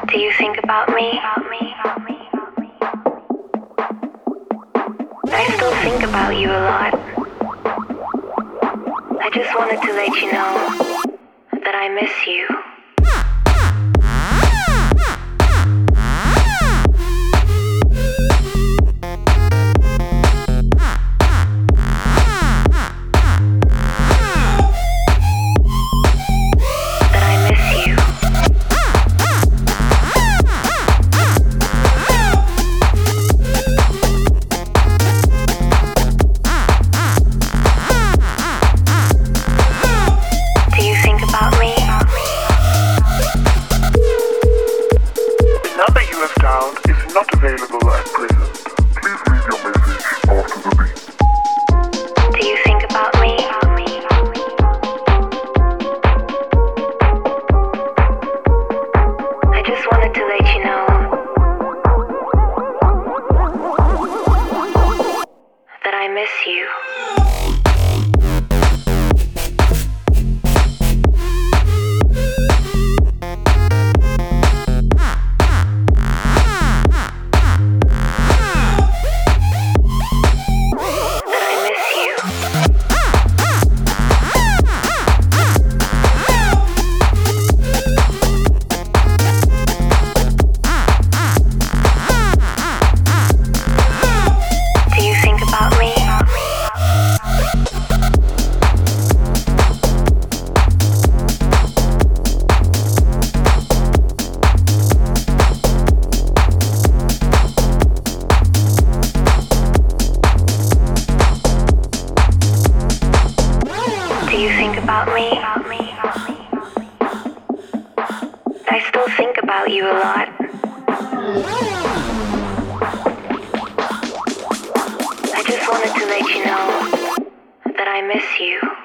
Do you think about me? I still think about you a lot. I just wanted to let you know that I miss you. Not available at present. Please leave your message after the beep. Do you think about me? I just wanted to let you know that I miss you. Do you think about me? I still think about you a lot. I just wanted to let you know that I miss you.